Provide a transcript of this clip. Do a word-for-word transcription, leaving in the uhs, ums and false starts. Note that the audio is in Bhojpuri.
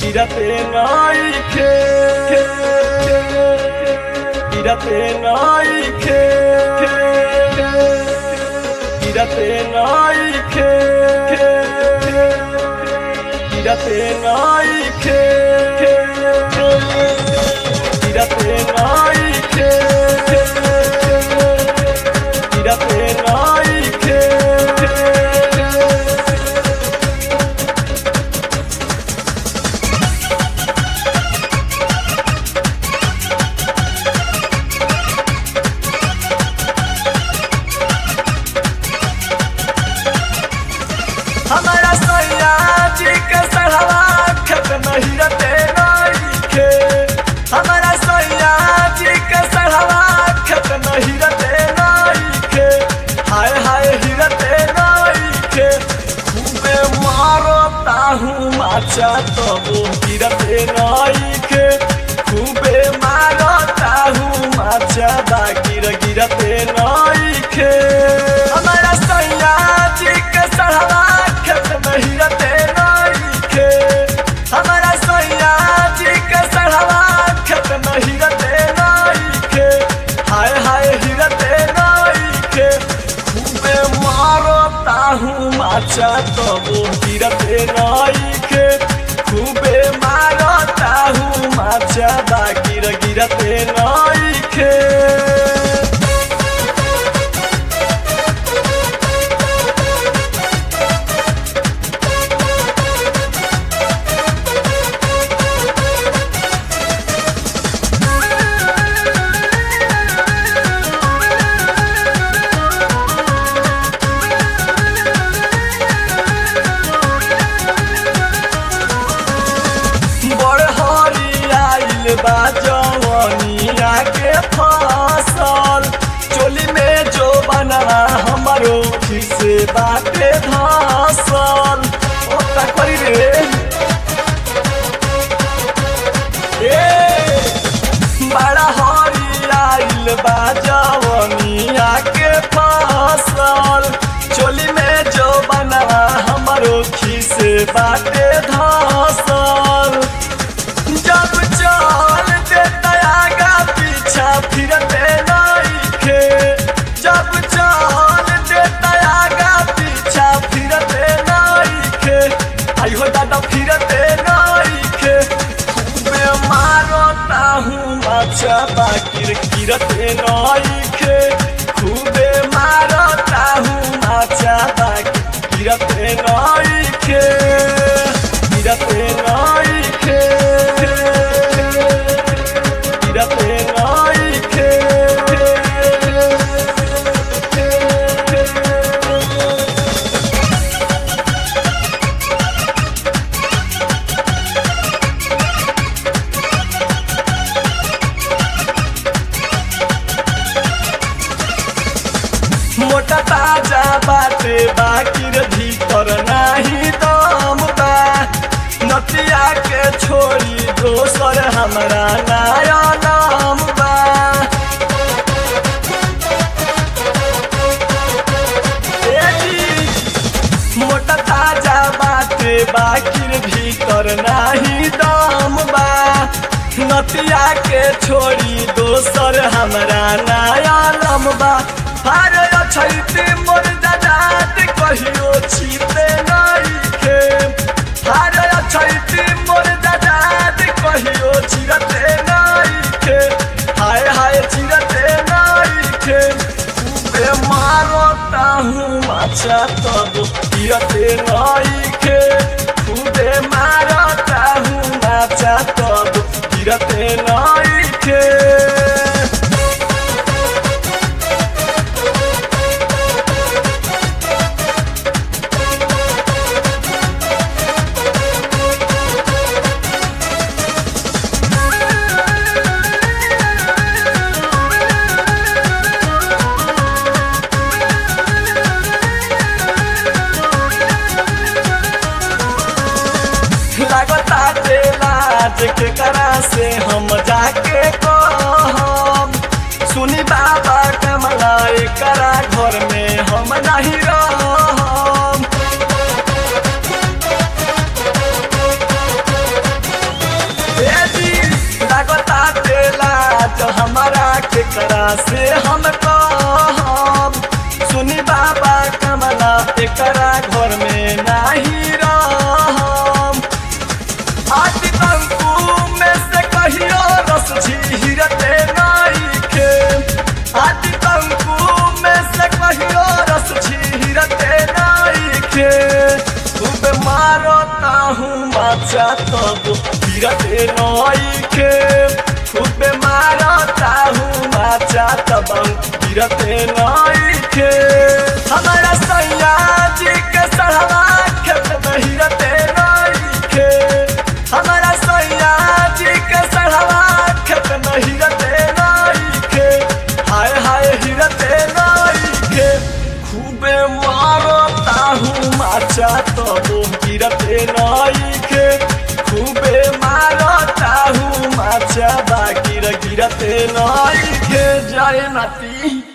गिरते नइखे गिरते नइखे गिरते नइखे गिरते नइखे गिरते नइखे गिरते नइखे हमारा सैया जी के सढ़वा खेत नहीं रते नइखे हमारा सैया जी के सढ़वा खेत नहीं रते नइखे हाय हाय हिरते नइखे खूबे मारता हूँ माचा तबो गिरते नइखे खूबे मारता हूँ माचा बागिर गिरते नइखे हमारा सैया जी के सढ़वा खेत नहीं रते नइखे हमारा सैया जी के सढ़वा खेत नहीं रते नइखे हाय हाय हिरते नइखे खूबे मारता हूँ माचा तबो गिरते नइखे खूबे मारता हूँ माचा बागिर गिरते नइखे बा जवनिया के फसल चोली में जो बनवा हमारो से बाटे धसल ओता करी रे ए बड़ा हरियाइल बा जवनिया के फसल चोली में जो बनवा हमारो से बाटे धसल जब चल देता आगा पीछा फिरते नइखे जब चल देता आगा पीछा फिरते नइखे आई हो दादा फिरते नइखे खूबे मारता हूँ माचा बाकिर गिरते नइखे खूबे मारता हूँ माचा बाकिर गिरते नइखे गिरते नइखे गिरते नइखे मोटा ताजा बाटे बाकिर भीतर नाही दम बा नतिया के छोड़ी दोसर हमरा नया नाम बा मोटा ताजा बाटे बाकिर भीतर नाही दम बा नतिया के छोड़ी दोसर हमरा नया नाम बा हारे छैते मोर दादात कहियो छिते नइखे हारे छैते मोर दादात कहियो छिरते नइखे हाय हाय छिरते नइखे खूबे मारता हूँ माचा तब गिरते नइखे खूबे मारता हूँ माचा तब गिरते नइखे के करा से हम जाके कहम सुनी बाबा कमला करा घर में हम नहीं रहम केकरा से हम कहब सुनी बाबा कमला एकरा घर में नाही रहम आदि तंकु में से कहियो रस झीरते नइखे आदि तंकु में से कहियो रस झीरते नइखे खूब मारता हूँ माचा तब गिरते नइखे खूब मारता हूँ माचा तब गिरते नइखे हमारा सैया जी के सड़वा खेत में हिरते नइखे हमारा सैया जी के सड़वा खेत में हिरते नइखे हाय हाय हिरते नइखे खूबे मारता हूँ माचा तब गिरते नइखे खूबे मारता हूँ माचा बाकी गिरते नइखे जय नाती।